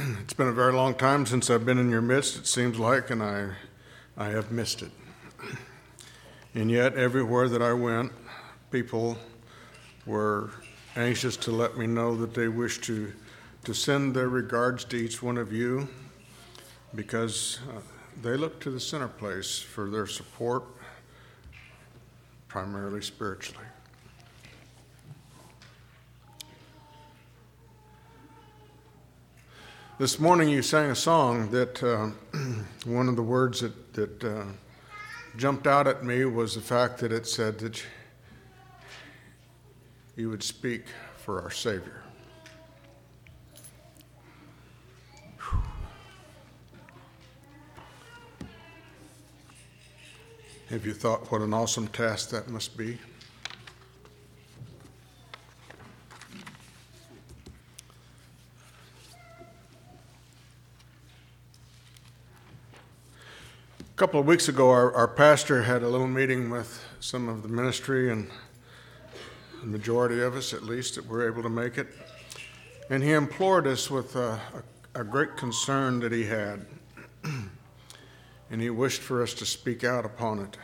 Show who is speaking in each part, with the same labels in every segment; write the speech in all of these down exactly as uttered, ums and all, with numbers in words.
Speaker 1: It's been a very long time since I've been in your midst, it seems like, and I, I have missed it. And yet, everywhere that I went, people were anxious to let me know that they wish to, to send their regards to each one of you, because uh, they look to the center place for their support, primarily spiritually. This morning you sang a song that uh, one of the words that, that uh, jumped out at me was the fact that it said that you would speak for our Savior. Have you thought what an awesome task that must be? A couple of weeks ago, our, our pastor had a little meeting with some of the ministry, and the majority of us, at least, that were able to make it. And he implored us with a, a, a great concern that he had, and he wished for us to speak out upon it.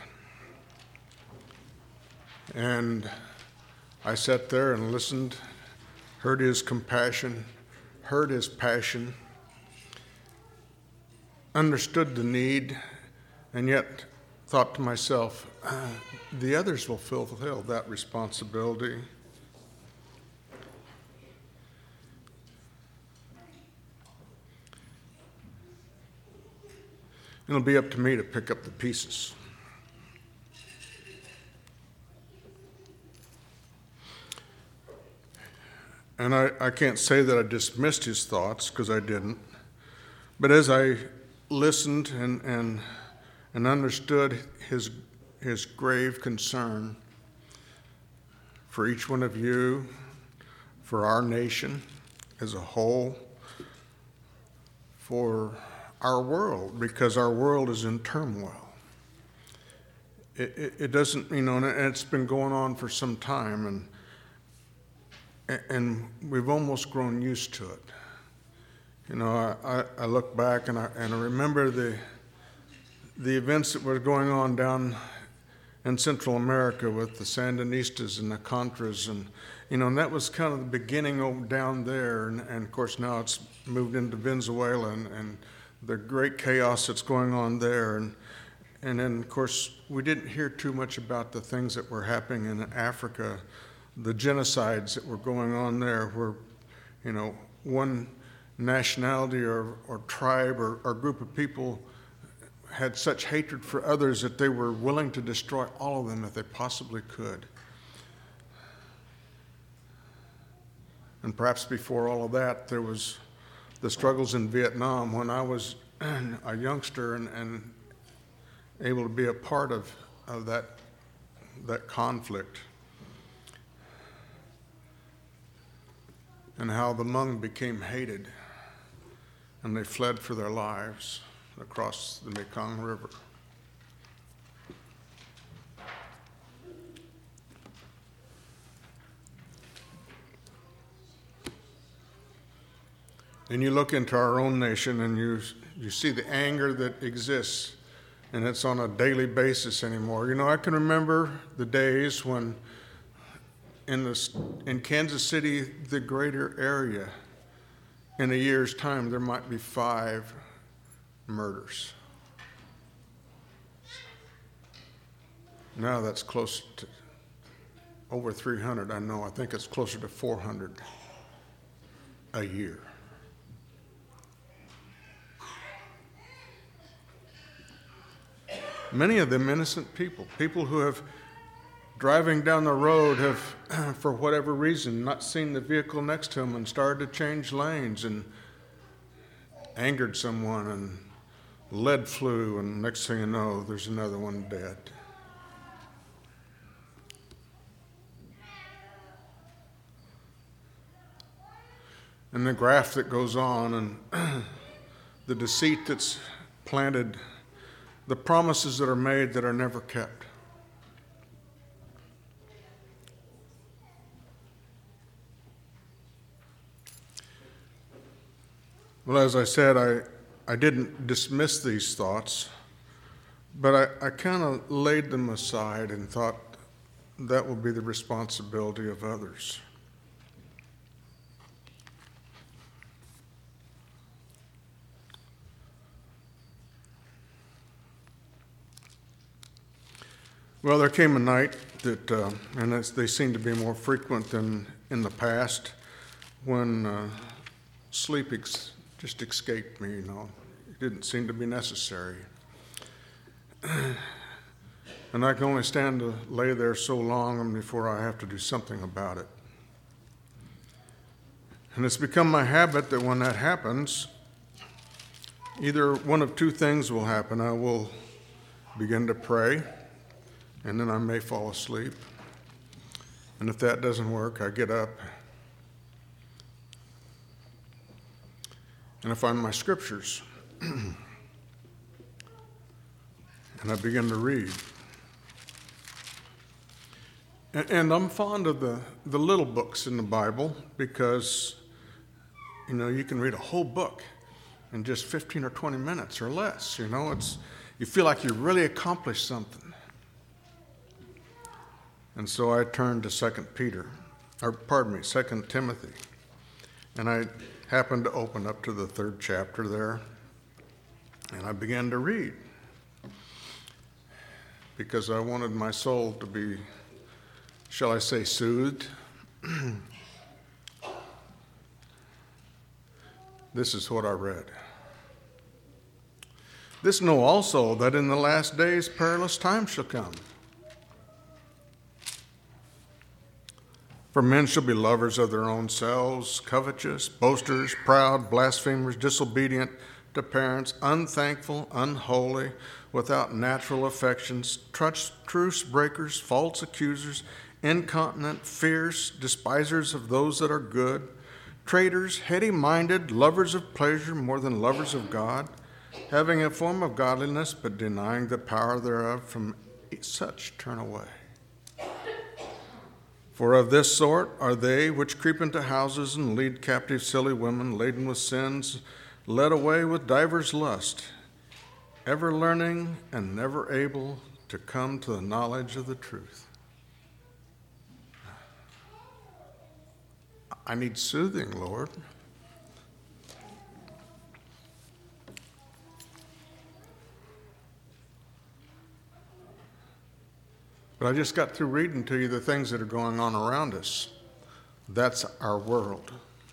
Speaker 1: And I sat there and listened, heard his compassion, heard his passion, understood the need, and yet thought to myself, uh, the others will fulfill that responsibility. It'll be up to me to pick up the pieces. And I, I can't say that I dismissed his thoughts, because I didn't. But as I listened and, and and understood his, his grave concern for each one of you, for our nation as a whole, for our world, because our world is in turmoil. It, it, it doesn't, you know, and it's been going on for some time, and and we've almost grown used to it. You know, I, I, I look back and I, and I remember the the events that were going on down in Central America with the Sandinistas and the Contras, and you know, and that was kind of the beginning over down there, and, and of course now it's moved into Venezuela, and, and the great chaos that's going on there, and and then of course we didn't hear too much about the things that were happening in Africa, the genocides that were going on there, where you know one nationality or, or tribe or, or group of people had such hatred for others that they were willing to destroy all of them if they possibly could. And perhaps before all of that, there was the struggles in Vietnam when I was a youngster and, and able to be a part of, of that, that conflict. And how the Hmong became hated, and they fled for their lives across the Mekong River. And you look into our own nation and you you see the anger that exists, and it's on a daily basis anymore. You know, I can remember the days when in the in Kansas City, the greater area, in a year's time there might be five murders. Now that's close to over three hundred. I know. I think it's closer to four hundred a year. Many of them innocent people, people who have, driving down the road, have, for whatever reason, not seen the vehicle next to them and started to change lanes and angered someone, and lead flew, and next thing you know, there's another one dead. And the graft that goes on, and the deceit that's planted, the promises that are made that are never kept. Well, as I said, I, I didn't dismiss these thoughts, but I, I kind of laid them aside and thought that will be the responsibility of others. Well, there came a night that, uh, and it's, they seem to be more frequent than in the past, when uh, sleep ex- just escaped me, you know. It didn't seem to be necessary. And I can only stand to lay there so long before I have to do something about it. And it's become my habit that when that happens, either one of two things will happen. I will begin to pray, and then I may fall asleep. And if that doesn't work, I get up and I find my scriptures and I begin to read. And, and I'm fond of the, the little books in the Bible because, you know, you can read a whole book in just fifteen or twenty minutes or less. You know, it's you feel like you really accomplished something. And so I turned to Second Peter, or pardon me, Second Timothy, and I happened to open up to the third chapter there, and I began to read because I wanted my soul to be, shall I say, soothed. This is what I read. This know also that in the last days perilous times shall come. For men shall be lovers of their own selves, covetous, boasters, proud, blasphemers, disobedient to parents, unthankful, unholy, without natural affections, truce breakers, false accusers, incontinent, fierce, despisers of those that are good, traitors, heady-minded, lovers of pleasure more than lovers of God, having a form of godliness but denying the power thereof. From such turn away. For of this sort are they which creep into houses and lead captive silly women laden with sins, led away with divers lust, ever learning and never able to come to the knowledge of the truth. I need soothing, Lord. But I just got through reading to you the things that are going on around us. That's our world.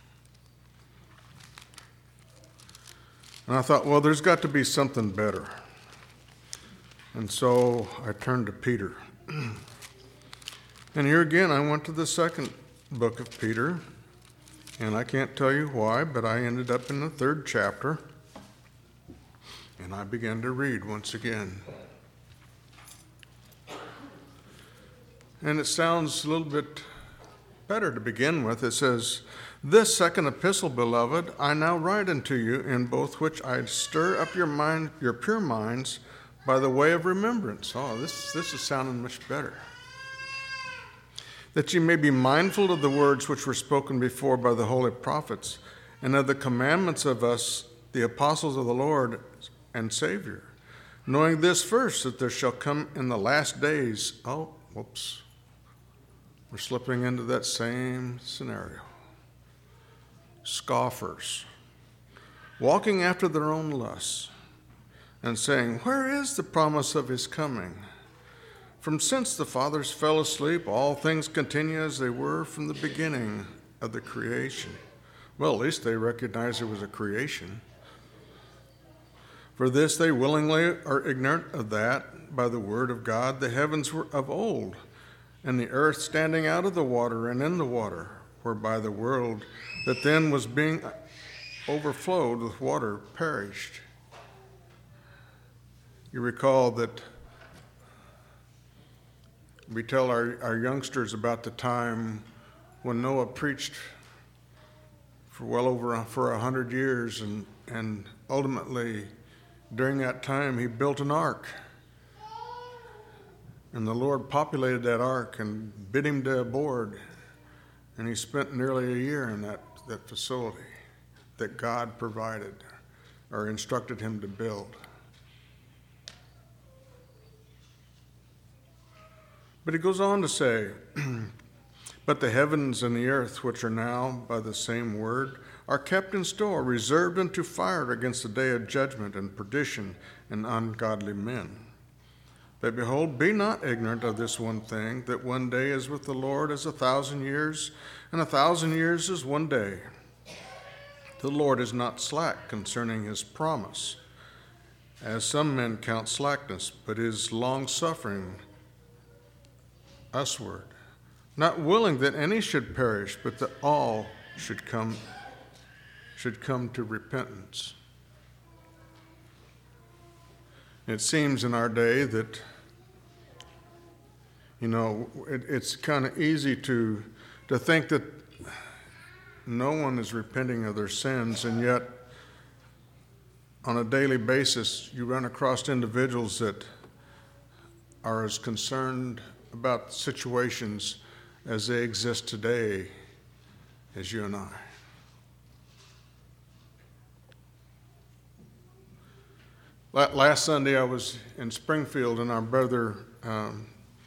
Speaker 1: And I thought, well, there's got to be something better. And so I turned to Peter. And here again, I went to the second book of Peter. And I can't tell you why, but I ended up in the third chapter. And I began to read once again. And it sounds a little bit better to begin with. It says, "This second epistle, beloved, I now write unto you, in both which I stir up your mind, your pure minds, by the way of remembrance." Oh, this, this is sounding much better. "That ye may be mindful of the words which were spoken before by the holy prophets, and of the commandments of us, the apostles of the Lord and Savior, knowing this first, that there shall come in the last days," oh, whoops. We're slipping into that same scenario. "Scoffers, walking after their own lusts, and saying, Where is the promise of his coming? From since the fathers fell asleep, all things continue as they were from the beginning of the creation." Well, at least they recognize there was a creation. "For this they willingly are ignorant of that, by the word of God, the heavens were of old, and the earth standing out of the water and in the water, whereby the world that then was being overflowed with water perished." You recall that we tell our, our youngsters about the time when Noah preached for well over a, for a hundred years, and, and ultimately during that time he built an ark. And the Lord populated that ark and bid him to aboard. And he spent nearly a year in that, that facility. that God provided or instructed him to build. But he goes on to say, but the heavens and the earth, which are now by the same word, are kept in store, reserved unto fire against the day of judgment and perdition and ungodly men. But behold, be not ignorant of this one thing, that one day is with the Lord as a thousand years, and a thousand years is one day. The Lord is not slack concerning his promise, as some men count slackness, but is long-suffering usward, not willing that any should perish, but that all should come should come to repentance. It seems in our day that, you know, it, it's kind of easy to to think that no one is repenting of their sins, and yet on a daily basis you run across individuals that are as concerned about situations as they exist today as you and I. Last Sunday I was in Springfield, and our brother um,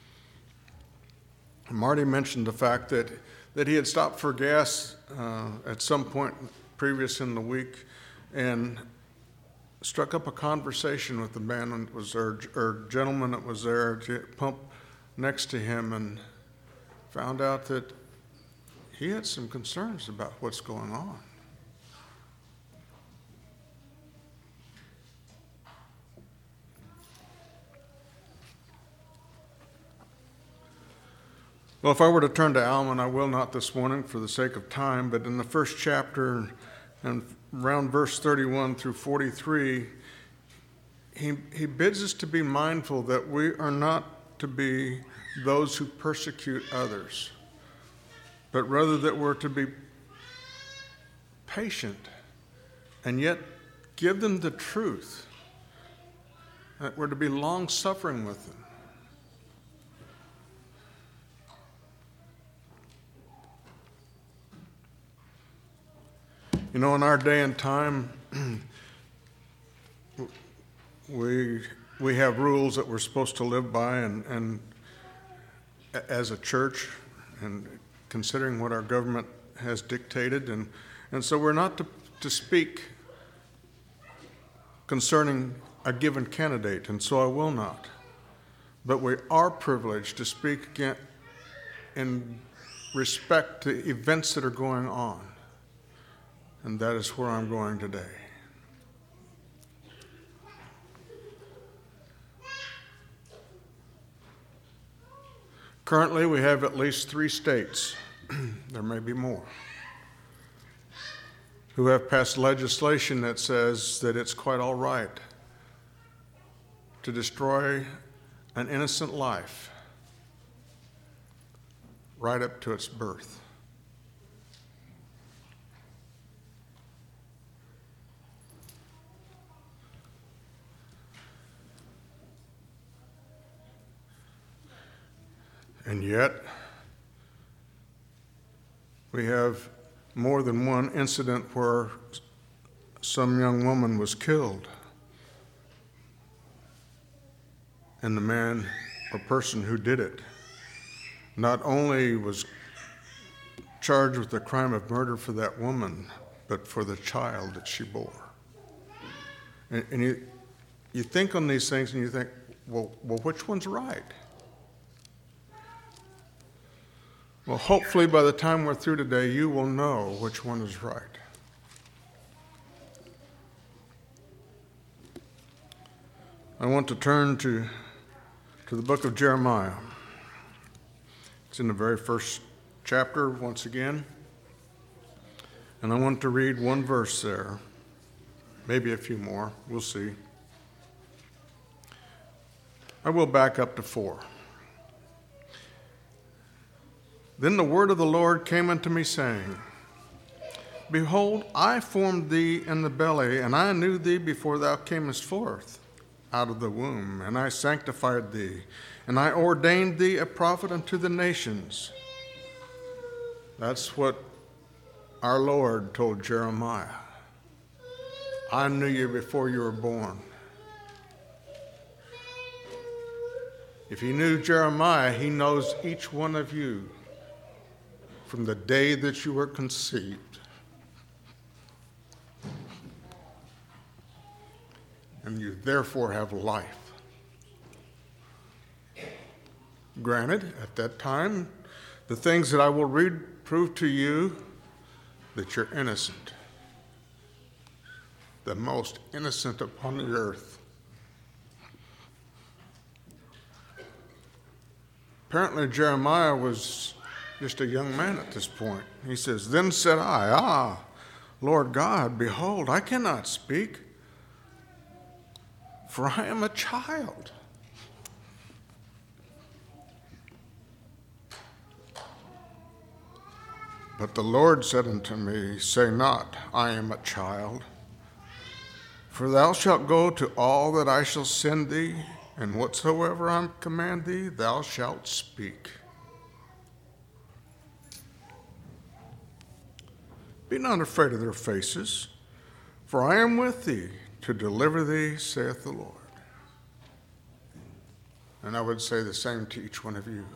Speaker 1: Marty mentioned the fact that, that he had stopped for gas uh, at some point previous in the week and struck up a conversation with the man that was there, or gentleman that was there to pump next to him, and found out that he had some concerns about what's going on. Well, if I were to turn to Alma, I will not this morning for the sake of time, but in the first chapter and around verse thirty-one through forty-three, he, he bids us to be mindful that we are not to be those who persecute others, but rather that we're to be patient and yet give them the truth, that we're to be long-suffering with them. You know, in our day and time, we we have rules that we're supposed to live by, and, and as a church, and considering what our government has dictated, and, and so we're not to, to speak concerning a given candidate, and so I will not. But we are privileged to speak again in respect to events that are going on. And that is where I'm going today. Currently, we have at least three states, there may be more, who have passed legislation that says that it's quite all right to destroy an innocent life right up to its birth. And yet, we have more than one incident where some young woman was killed, and the man or person who did it not only was charged with the crime of murder for that woman, but for the child that she bore. And, and you, you think on these things and you think, well, well, which one's right? Well, hopefully by the time we're through today, you will know which one is right. I want to turn to, to the book of Jeremiah. It's in the very first chapter once again. And I want to read one verse there, maybe a few more, we'll see. I will back up to four. Then the word of the Lord came unto me, saying, Behold, I formed thee in the belly, and I knew thee before thou camest forth out of the womb, and I sanctified thee, and I ordained thee a prophet unto the nations. That's what our Lord told Jeremiah. I knew you before you were born. If he knew Jeremiah, he knows each one of you from the day that you were conceived. And you therefore have life. Granted, at that time, the things that I will read prove to you that you're innocent. The most innocent upon the earth. Apparently, Jeremiah was just a young man at this point. He says, "Then said I, Ah, Lord God, behold, I cannot speak, for I am a child." But the Lord said unto me, Say not, I am a child, for thou shalt go to all that I shall send thee, and whatsoever I command thee, thou shalt speak. Be not afraid of their faces, for I am with thee to deliver thee, saith the Lord. And I would say the same to each one of you.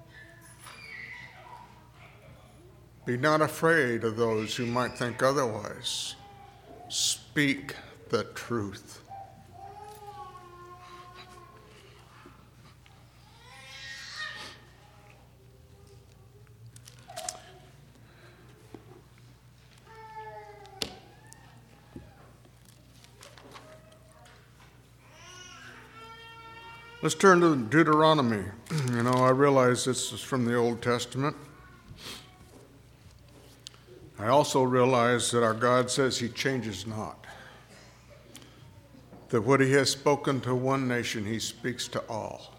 Speaker 1: Be not afraid of those who might think otherwise. Speak the truth. Let's turn to Deuteronomy. You know, I realize this is from the Old Testament. I also realize that our God says he changes not. That what he has spoken to one nation, he speaks to all.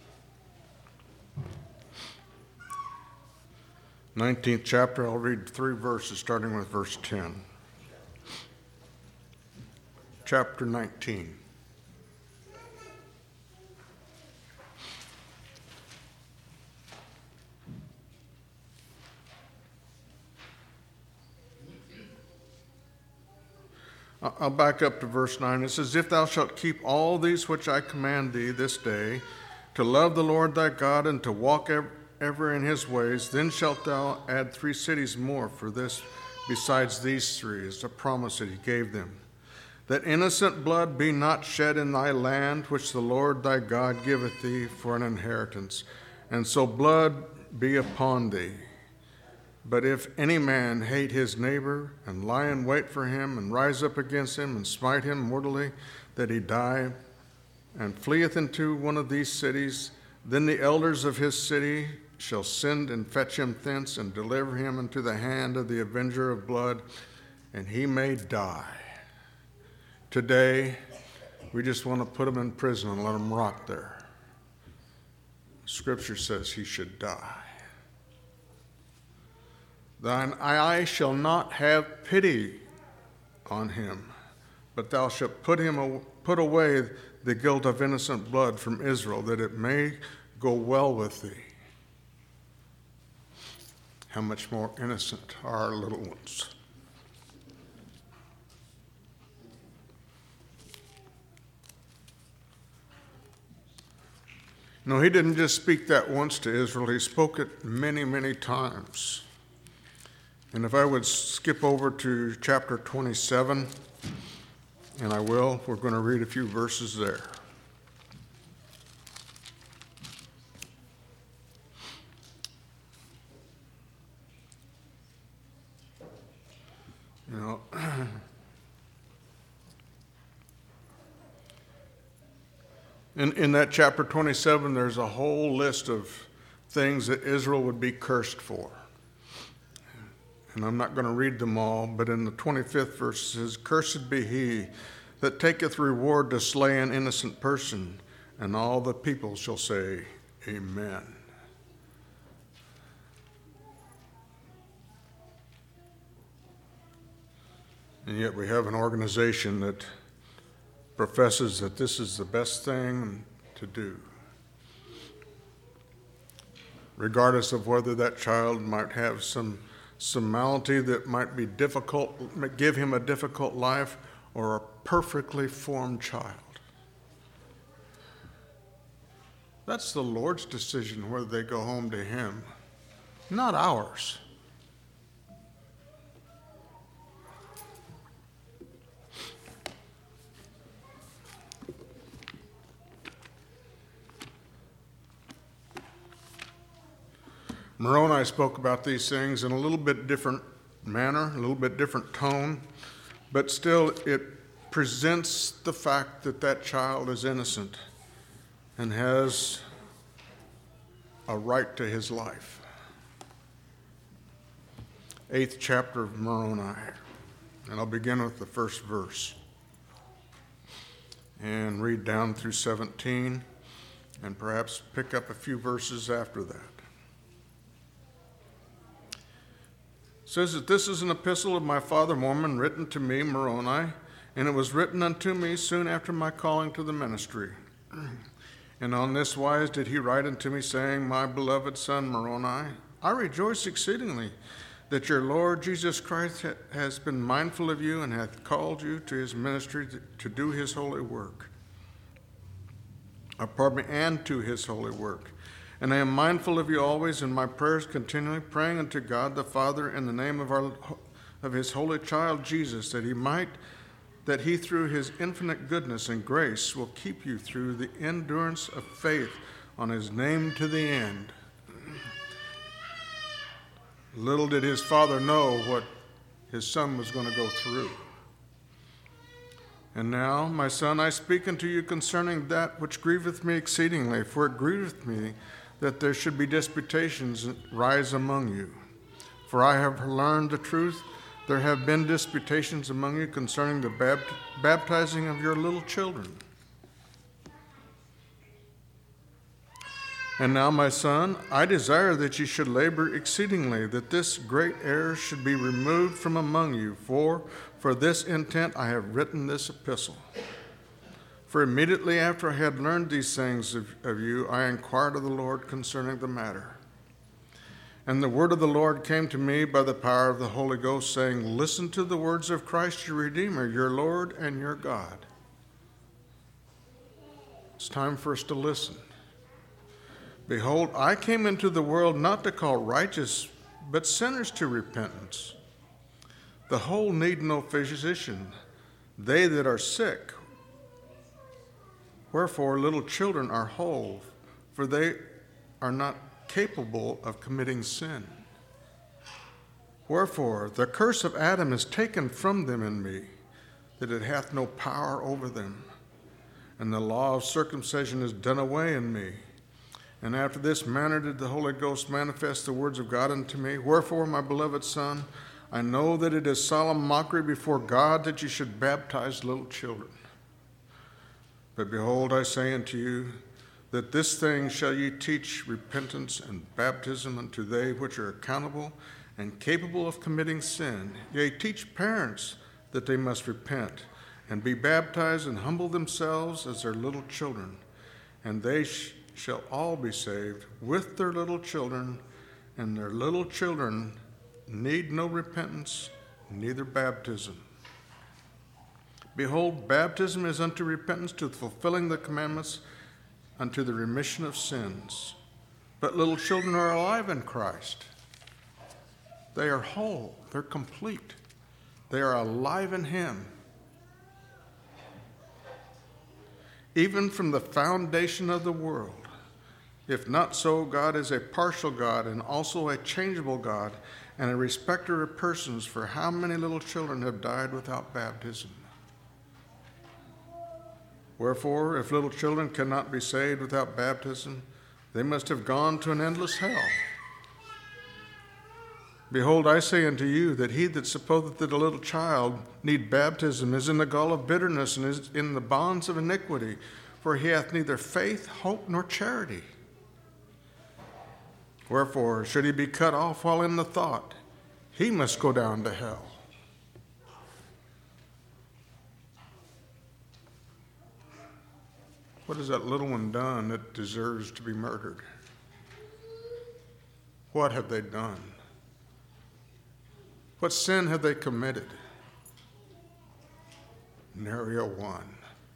Speaker 1: nineteenth chapter, I'll read three verses, starting with verse ten. Chapter nineteen. I'll back up to verse nine. It says, If thou shalt keep all these which I command thee this day, to love the Lord thy God, and to walk ever in his ways, then shalt thou add three cities more for this besides these three, is the promise that he gave them. That innocent blood be not shed in thy land, which the Lord thy God giveth thee for an inheritance, and so blood be upon thee. But if any man hate his neighbor, and lie in wait for him, and rise up against him, and smite him mortally, that he die, and fleeth into one of these cities, then the elders of his city shall send and fetch him thence, and deliver him into the hand of the avenger of blood, and he may die. Today, we just want to put him in prison and let him rot there. Scripture says he should die. Thine eye shall not have pity on him, but thou shalt put him put away the guilt of innocent blood from Israel, that it may go well with thee. How much more innocent are our little ones? No, he didn't just speak that once to Israel. He spoke it many, many times. And if I would skip over to chapter twenty-seven, and I will, we're going to read a few verses there. You know, in, in that chapter twenty-seven, there's a whole list of things that Israel would be cursed for. And I'm not going to read them all, but in the twenty-fifth verse it says, Cursed be he that taketh reward to slay an innocent person, and all the people shall say, Amen. And yet we have an organization that professes that this is the best thing to do, regardless of whether that child might have some some malady that might be difficult, give him a difficult life, or a perfectly formed child. That's the Lord's decision whether they go home to Him, not ours. Moroni spoke about these things in a little bit different manner, a little bit different tone, but still it presents the fact that that child is innocent and has a right to his life. Eighth chapter of Moroni, and I'll begin with the first verse and read down through seventeen and perhaps pick up a few verses after that. It says that this is an epistle of my father Mormon written to me, Moroni, and it was written unto me soon after my calling to the ministry. And on this wise did he write unto me, saying, My beloved son Moroni, I rejoice exceedingly that your Lord Jesus Christ ha- has been mindful of you and hath called you to his ministry to, to do his holy work. Uh, pardon me, and to his holy work. And I am mindful of you always in my prayers continually, praying unto God the Father in the name of our of his holy child Jesus, that he might, that he through his infinite goodness and grace will keep you through the endurance of faith on his name to the end. Little did his father know what his son was going to go through. And now, my son, I speak unto you concerning that which grieveth me exceedingly, for it grieveth me that there should be disputations rise among you. For I have learned the truth, there have been disputations among you concerning the bapt- baptizing of your little children. And now, my son, I desire that you should labor exceedingly, that this great error should be removed from among you, for for this intent I have written this epistle. For immediately after I had learned these things of, of you, I inquired of the Lord concerning the matter. And the word of the Lord came to me by the power of the Holy Ghost, saying, Listen to the words of Christ your Redeemer, your Lord and your God. It's time for us to listen. Behold, I came into the world not to call righteous, but sinners to repentance. The whole need no physician, they that are sick. Wherefore little children are whole, for they are not capable of committing sin. Wherefore the curse of Adam is taken from them in me, that it hath no power over them. And the law of circumcision is done away in me. And after this manner did the Holy Ghost manifest the words of God unto me. Wherefore, my beloved son, I know that it is solemn mockery before God that you should baptize little children. But behold, I say unto you, that this thing shall ye teach repentance and baptism unto they which are accountable and capable of committing sin. Yea, teach parents that they must repent and be baptized and humble themselves as their little children, and they sh- shall all be saved with their little children, and their little children need no repentance, neither baptism. Behold, baptism is unto repentance, to fulfilling the commandments, unto the remission of sins. But little children are alive in Christ. They are whole, they're complete. They are alive in Him. Even from the foundation of the world. If not so, God is a partial God and also a changeable God and a respecter of persons, for how many little children have died without baptism? Wherefore, if little children cannot be saved without baptism, they must have gone to an endless hell. Behold, I say unto you that he that supposeth that a little child need baptism is in the gall of bitterness and is in the bonds of iniquity, for he hath neither faith, hope, nor charity. Wherefore, should he be cut off while in the thought, he must go down to hell. What has that little one done that deserves to be murdered? What have they done? What sin have they committed? nary a one.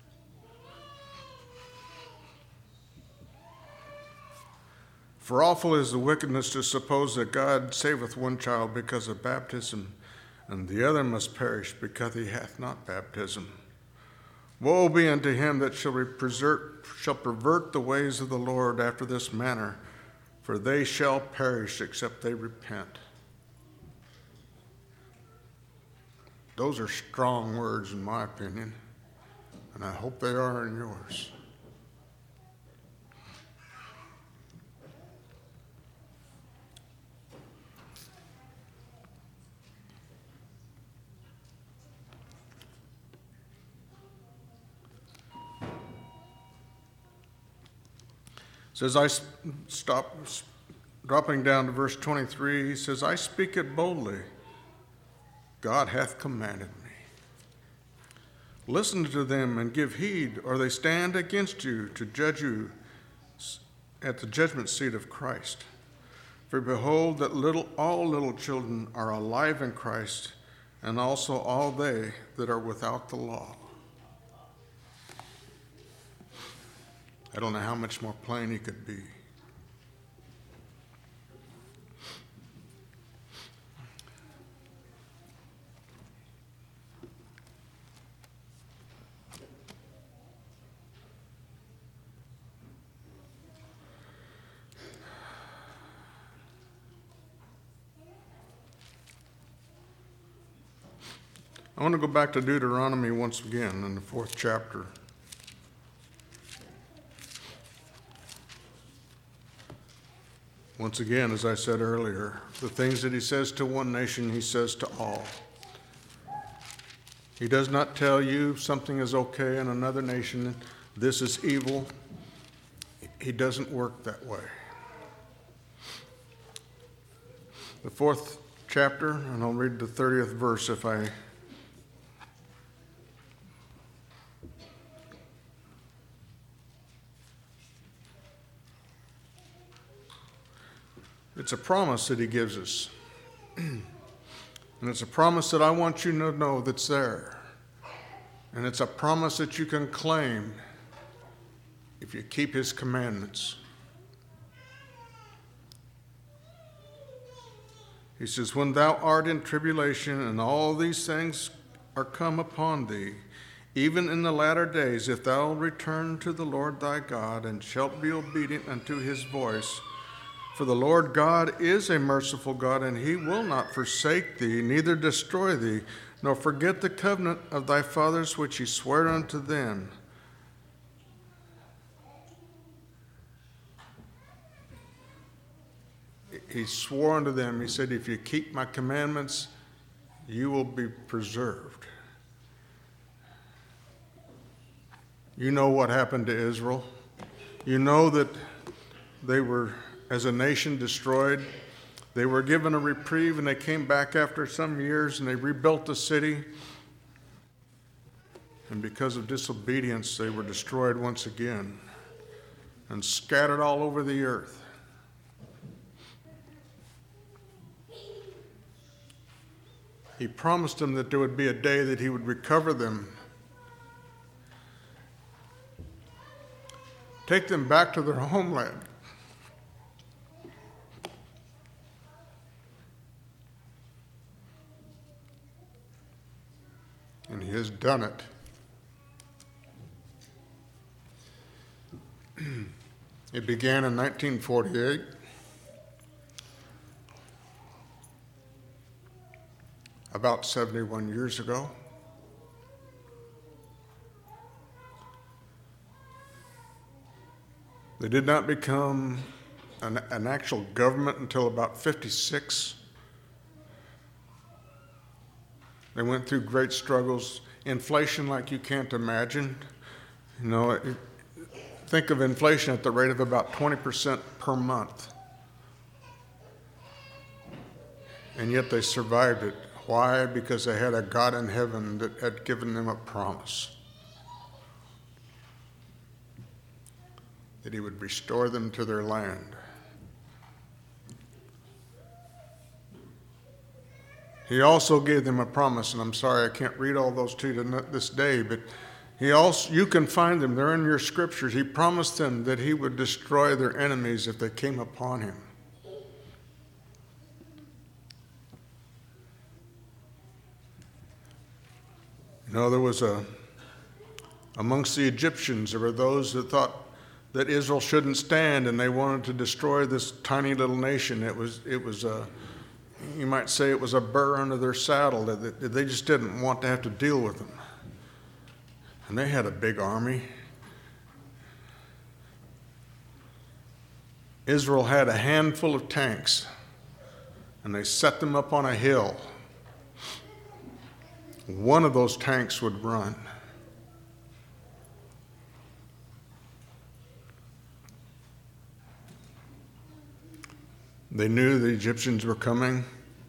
Speaker 1: For awful is the wickedness to suppose that God saveth one child because of baptism, and the other must perish because he hath not baptism. Woe be unto him that shall, preserve, shall pervert the ways of the Lord after this manner, for they shall perish except they repent. Those are strong words in my opinion, and I hope they are in yours. Says, I stop dropping down to verse twenty-three. He says, I speak it boldly. God hath commanded me. Listen to them and give heed, or they stand against you to judge you at the judgment seat of Christ. For behold, that little all little children are alive in Christ, and also all they that are without the law. I don't know how much more plain he could be. I want to go back to Deuteronomy once again in the fourth chapter. Once again, as I said earlier, the things that he says to one nation, he says to all. He does not tell you something is okay in another nation, this is evil. He doesn't work that way. The fourth chapter, and I'll read the thirtieth verse if I It's a promise that he gives us. And it's a promise that I want you to know that's there. And it's a promise that you can claim if you keep his commandments. He says, when thou art in tribulation and all these things are come upon thee, even in the latter days, if thou return to the Lord thy God and shalt be obedient unto his voice, for the Lord God is a merciful God, and he will not forsake thee, neither destroy thee, nor forget the covenant of thy fathers which he sware unto them. He swore unto them, he said, if you keep my commandments, you will be preserved. You know what happened to Israel. You know that they were, as a nation, destroyed. They were given a reprieve, and they came back after some years, and they rebuilt the city. And because of disobedience, they were destroyed once again and scattered all over the earth. He promised them that there would be a day that he would recover them, take them back to their homeland. And he has done it. It began in nineteen forty-eight. About seventy-one years ago. They did not become an, an actual government until about fifty-six. They went through great struggles, inflation like you can't imagine. You know, it, think of inflation at the rate of about twenty percent per month. And yet they survived it. Why? Because they had a God in heaven that had given them a promise that he would restore them to their land. He also gave them a promise, and I'm sorry I can't read all those to you this day, but he also, you can find them. They're in your scriptures. He promised them that he would destroy their enemies if they came upon him. You know, there was a, amongst the Egyptians, there were those that thought that Israel shouldn't stand, and they wanted to destroy this tiny little nation. It was, it was a, you might say it was a burr under their saddle, that they just didn't want to have to deal with them. And they had a big army. Israel had a handful of tanks, and they set them up on a hill. One of those tanks would run. They knew the Egyptians were coming.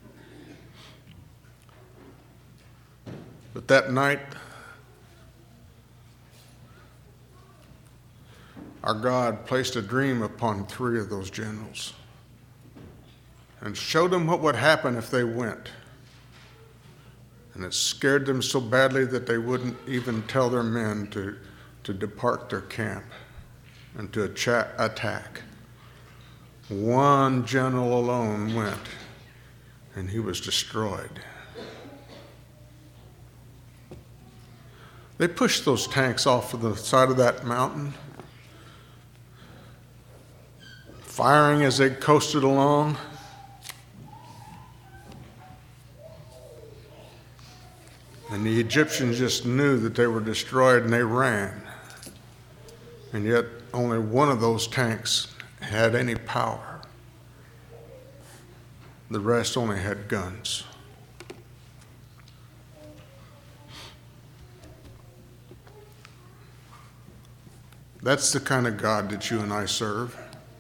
Speaker 1: But that night, our God placed a dream upon three of those generals and showed them what would happen if they went. And it scared them so badly that they wouldn't even tell their men to, to depart their camp and to attack. One general alone went, and he was destroyed. They pushed those tanks off of the side of that mountain, firing as they coasted along. And the Egyptians just knew that they were destroyed, and they ran. And yet only one of those tanks had any power. The rest only had guns. That's the kind of God that you and I serve.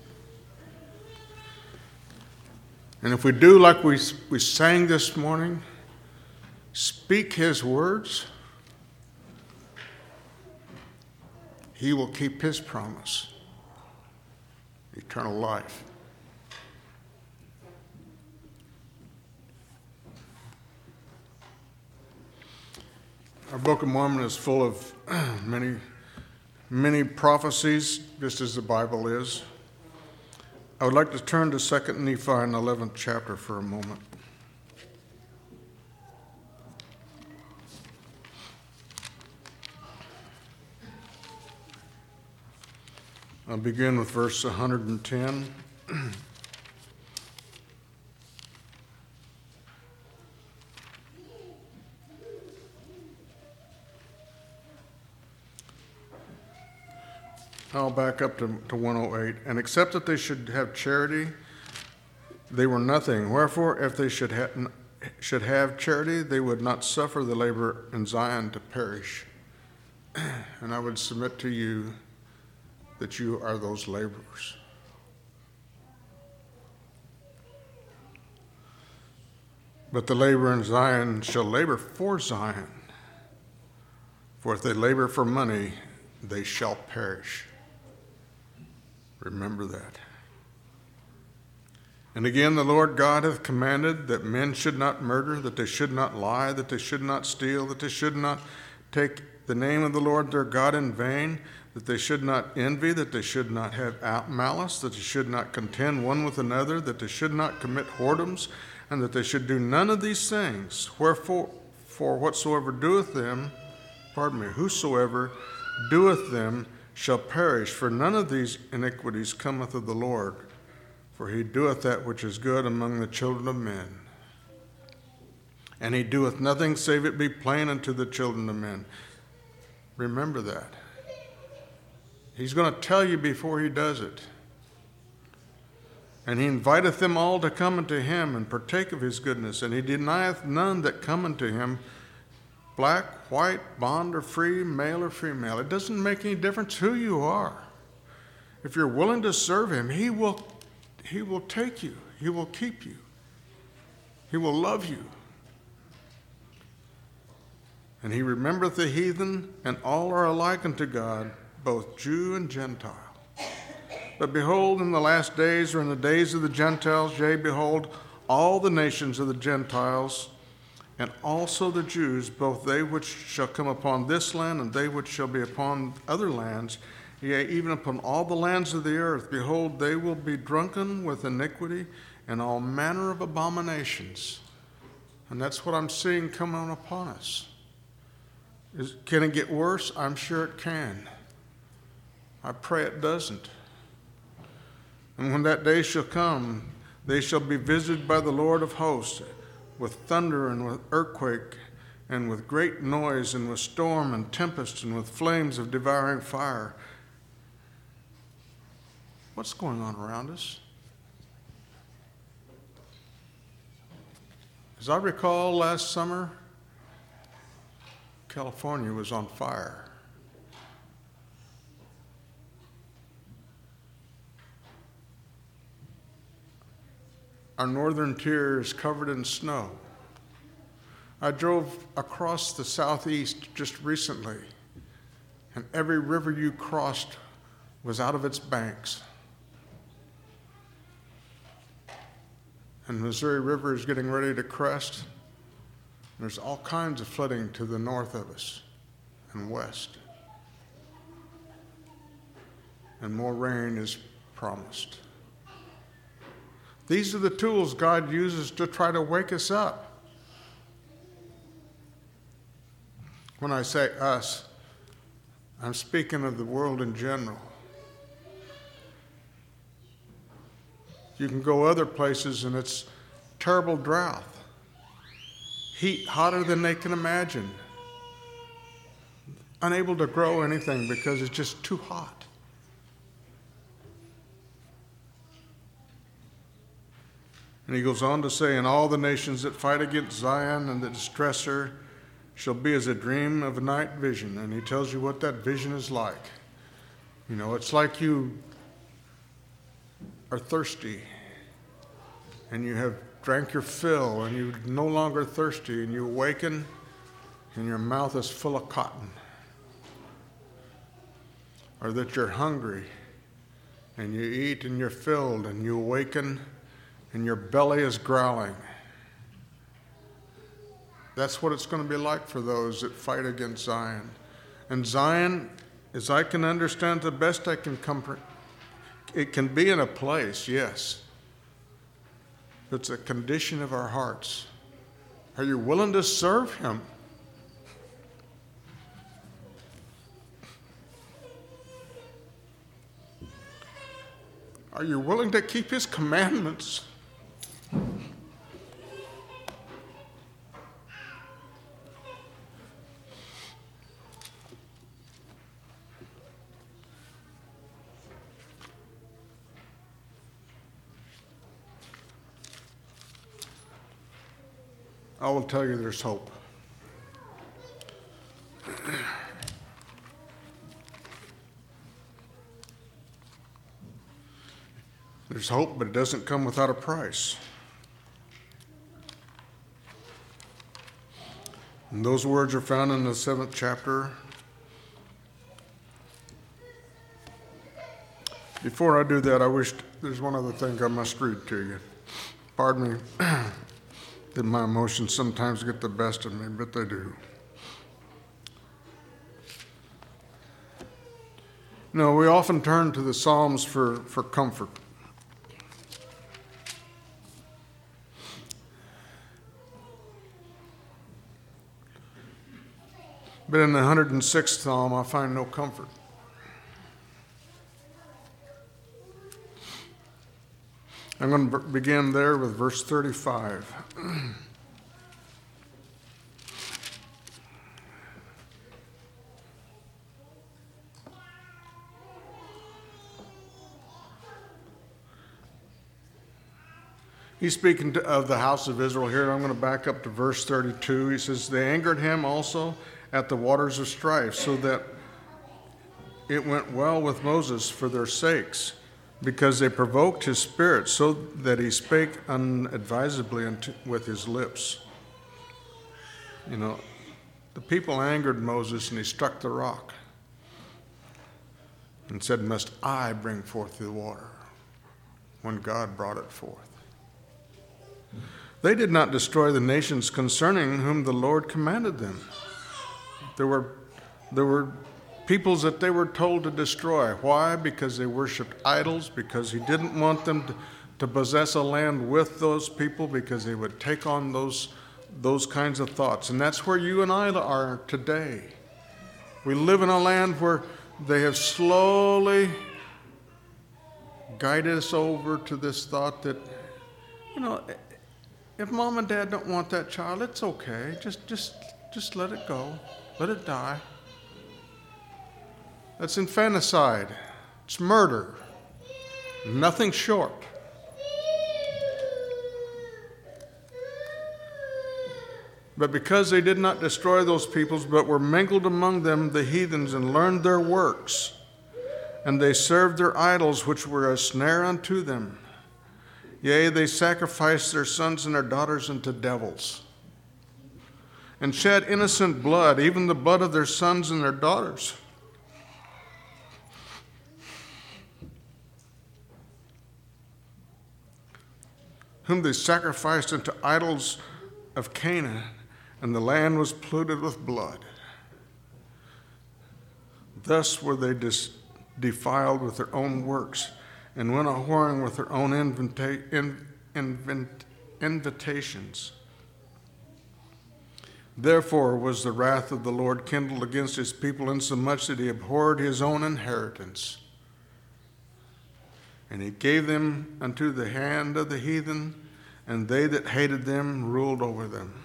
Speaker 1: And if we do like we, we sang this morning, speak his words, he will keep his promise, eternal life. Our Book of Mormon is full of many, many prophecies, just as the Bible is. I would like to turn to Second Nephi in the eleventh chapter for a moment. I'll begin with verse one hundred ten. I'll back up to, to one oh eight. And except that they should have charity, they were nothing. Wherefore, if they should, ha- should have charity, they would not suffer the labor in Zion to perish. And I would submit to you that you are those laborers. But the laborer in Zion shall labor for Zion. For if they labor for money, they shall perish. Remember that. And again, the Lord God hath commanded that men should not murder, that they should not lie, that they should not steal, that they should not take the name of the Lord their God in vain, that they should not envy, that they should not have malice, that they should not contend one with another, that they should not commit whoredoms, and that they should do none of these things. Wherefore, for whatsoever doeth them, pardon me, whosoever doeth them shall perish, for none of these iniquities cometh of the Lord, for he doeth that which is good among the children of men. And he doeth nothing save it be plain unto the children of men. Remember that. He's going to tell you before he does it. And he inviteth them all to come unto him and partake of his goodness, and he denieth none that come unto him, black, white, bond or free, male or female. It doesn't make any difference who you are. If you're willing to serve him, he will, he will take you. He will keep you. He will love you. And he remembereth the heathen, and all are alike unto God, both Jew and Gentile. But behold, in the last days, or in the days of the Gentiles, yea, behold, all the nations of the Gentiles and also the Jews, both they which shall come upon this land and they which shall be upon other lands, yea, even upon all the lands of the earth. Behold, they will be drunken with iniquity and all manner of abominations. And that's what I'm seeing coming upon us. Is, can it get worse? I'm sure it can. I pray it doesn't. And when that day shall come, they shall be visited by the Lord of hosts, with thunder and with earthquake, and with great noise, and with storm and tempest, and with flames of devouring fire. What's going on around us? As I recall, last summer, California was on fire. Our northern tier is covered in snow. I drove across the southeast just recently, and every river you crossed was out of its banks. And Missouri River is getting ready to crest. There's all kinds of flooding to the north of us and west. And more rain is promised. These are the tools God uses to try to wake us up. When I say us, I'm speaking of the world in general. You can go other places and it's terrible drought. Heat hotter than they can imagine. Unable to grow anything because it's just too hot. And he goes on to say, and all the nations that fight against Zion and that distress her shall be as a dream of a night vision. And he tells you what that vision is like. You know, it's like you are thirsty and you have drank your fill and you're no longer thirsty, and you awaken and your mouth is full of cotton. Or that you're hungry and you eat and you're filled, and you awaken and your belly is growling. That's what it's going to be like for those that fight against Zion. And Zion, as I can understand the best I can comfort, it can be in a place, yes. It's a condition of our hearts. Are you willing to serve him? Are you willing to keep his commandments? I will tell you there's hope. There's hope, but it doesn't come without a price. And those words are found in the seventh chapter. Before I do that, I wish there's one other thing I must read to you. Pardon me that my emotions sometimes get the best of me, but they do. No, we often turn to the Psalms for, for comfort. But in the one hundred sixth Psalm, I find no comfort. I'm going to begin there with verse thirty-five. He's speaking to, of the house of Israel here. I'm going to back up to verse thirty-two. He says, they angered him also at the waters of strife, so that it went well with Moses for their sakes, because they provoked his spirit, so that he spake unadvisedly unto, with his lips. You know, the people angered Moses, and he struck the rock and said, must I bring forth the water, when God brought it forth? They did not destroy the nations concerning whom the Lord commanded them. There were, there were peoples that they were told to destroy. Why? Because they worshiped idols, because he didn't want them to, to possess a land with those people, because they would take on those, those kinds of thoughts. And that's where you and I are today. We live in a land where they have slowly guided us over to this thought that, you know, if mom and dad don't want that child, it's okay. Just, just, just let it go. Let it die. That's infanticide. It's murder. Nothing short. But because they did not destroy those peoples, but were mingled among them, the heathens, and learned their works, and they served their idols, which were a snare unto them. Yea, they sacrificed their sons and their daughters unto devils, and shed innocent blood, even the blood of their sons and their daughters. Whom they sacrificed unto idols of Canaan, and the land was polluted with blood. Thus were they dis- defiled with their own works, and went a-whoring with their own invita- in, invent, invitations. Therefore was the wrath of the Lord kindled against his people, insomuch that he abhorred his own inheritance. And he gave them unto the hand of the heathen, and they that hated them ruled over them.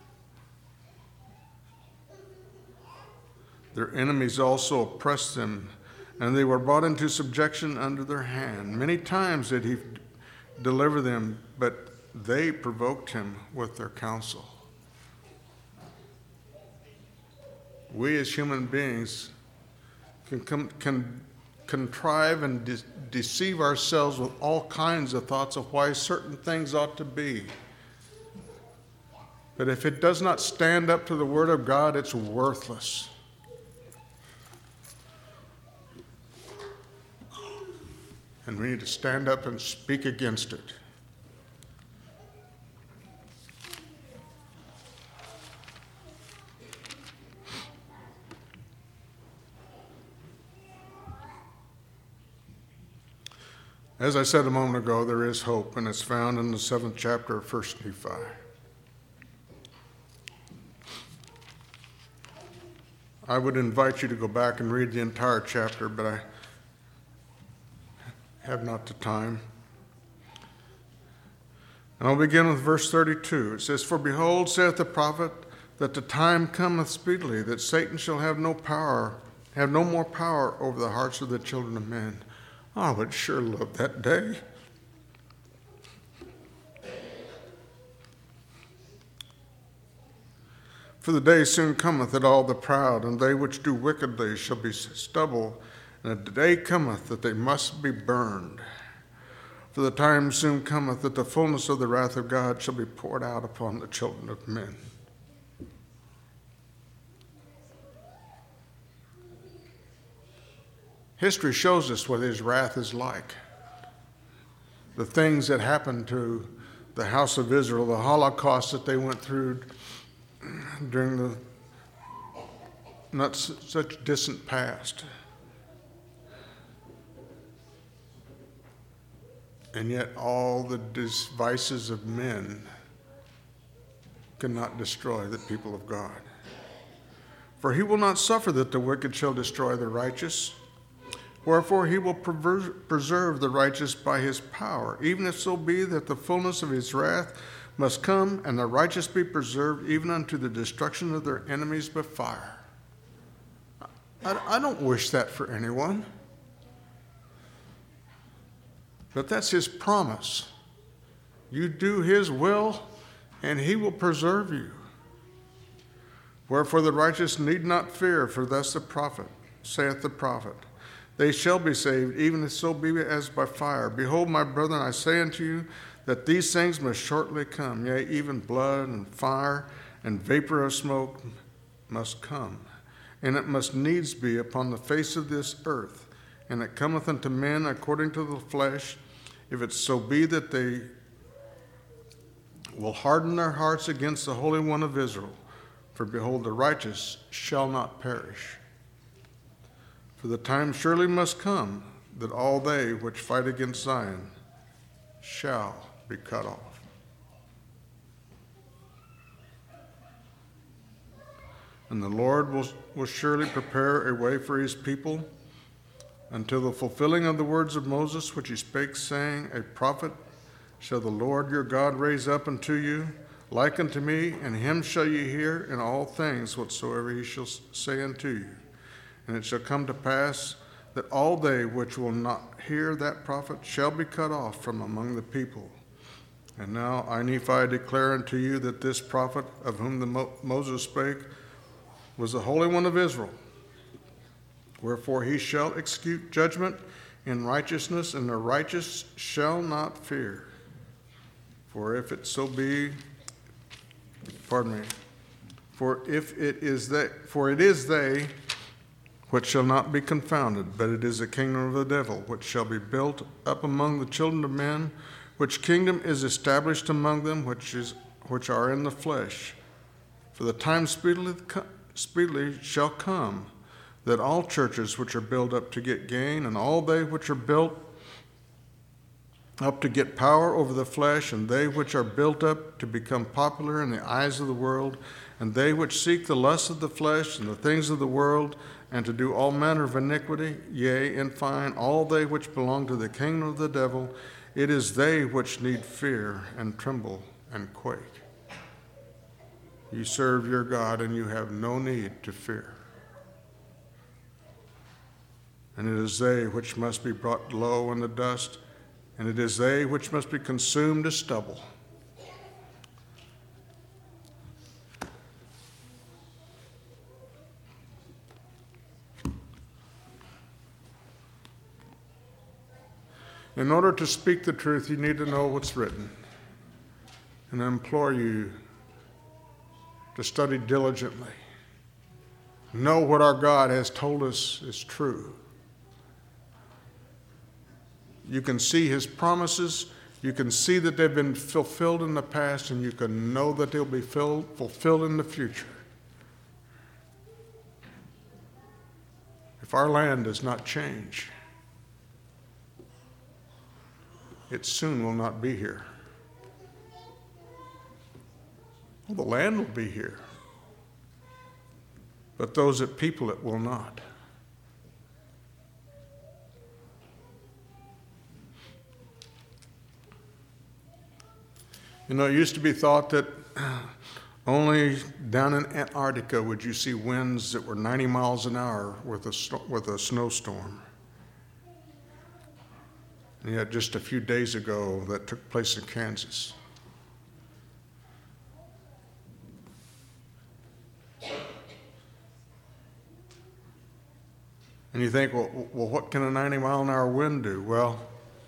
Speaker 1: Their enemies also oppressed them, and they were brought into subjection under their hand. Many times did he deliver them, but they provoked him with their counsel. We as human beings can, come, can contrive and de- deceive ourselves with all kinds of thoughts of why certain things ought to be. But if it does not stand up to the Word of God, it's worthless. And we need to stand up and speak against it. As I said a moment ago, there is hope, and it's found in the seventh chapter of First Nephi. I would invite you to go back and read the entire chapter, but I have not the time. And I'll begin with verse thirty-two. It says, For behold, saith the prophet, that the time cometh speedily, that Satan shall have no power, have no more power over the hearts of the children of men. I would sure love that day. For the day soon cometh that all the proud and they which do wickedly shall be stubble, and the day cometh that they must be burned. For the time soon cometh that the fullness of the wrath of God shall be poured out upon the children of men. History shows us what his wrath is like. The things that happened to the house of Israel, the Holocaust that they went through during the not such distant past. And yet all the devices of men cannot destroy the people of God. For he will not suffer that the wicked shall destroy the righteous. Wherefore he will preserve the righteous by his power, even if so be that the fullness of his wrath must come, and the righteous be preserved even unto the destruction of their enemies by fire. I, I don't wish that for anyone. But that's his promise. You do his will, and he will preserve you. Wherefore the righteous need not fear, for thus the prophet, saith the prophet, they shall be saved, even if so be as by fire. Behold, my brethren, I say unto you, that these things must shortly come, yea, even blood and fire and vapor of smoke must come. And it must needs be upon the face of this earth. And it cometh unto men according to the flesh, if it so be that they will harden their hearts against the Holy One of Israel. For behold, the righteous shall not perish. For the time surely must come that all they which fight against Zion shall be cut off. And the Lord will, will surely prepare a way for his people until the fulfilling of the words of Moses, which he spake, saying, A prophet shall the Lord your God raise up unto you, like unto me, and him shall ye hear in all things whatsoever he shall say unto you. And it shall come to pass that all they which will not hear that prophet shall be cut off from among the people. And now I, Nephi, declare unto you that this prophet of whom the Mo- Moses spake was the Holy One of Israel. Wherefore he shall execute judgment in righteousness, and the righteous shall not fear. For if it so be, pardon me, for if it is they, for it is they which shall not be confounded, but it is the kingdom of the devil, which shall be built up among the children of men, which kingdom is established among them which is which are in the flesh. For the time speedily, speedily shall come, that all churches which are built up to get gain, and all they which are built up to get power over the flesh, and they which are built up to become popular in the eyes of the world, and they which seek the lust of the flesh and the things of the world, and to do all manner of iniquity, yea, in fine, all they which belong to the kingdom of the devil, it is they which need fear and tremble and quake. You serve your God, and you have no need to fear. And it is they which must be brought low in the dust, and it is they which must be consumed as stubble. In order to speak the truth, you need to know what's written. And I implore you to study diligently. Know what our God has told us is true. You can see his promises. You can see that they've been fulfilled in the past, and you can know that they'll be filled, fulfilled in the future. If our land does not change, it soon will not be here. Well, the land will be here, but those that people it will not. You know, it used to be thought that only down in Antarctica would you see winds that were ninety miles an hour with a, with a snowstorm. And yet just a few days ago, that took place in Kansas. And you think, well, well, what can a ninety mile an hour wind do? Well,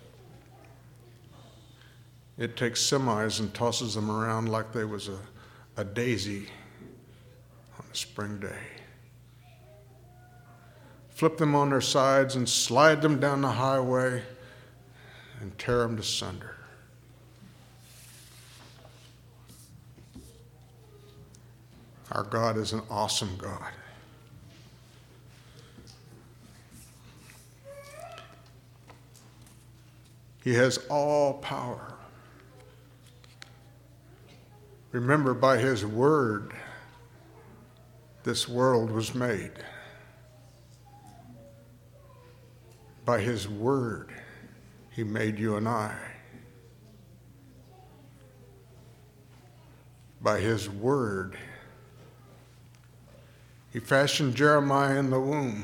Speaker 1: it takes semis and tosses them around like they was a, a daisy on a spring day. Flip them on their sides and slide them down the highway and tear them to sunder. Our God is an awesome God. He has all power. Remember, by his word, this world was made. By his word, he made you and I. By his word, he fashioned Jeremiah in the womb.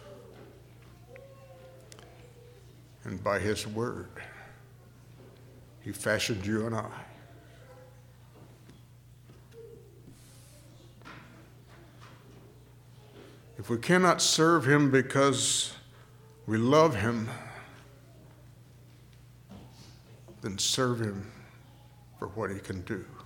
Speaker 1: And by his word, he fashioned you and I. If we cannot serve him because we love him, then serve him for what he can do.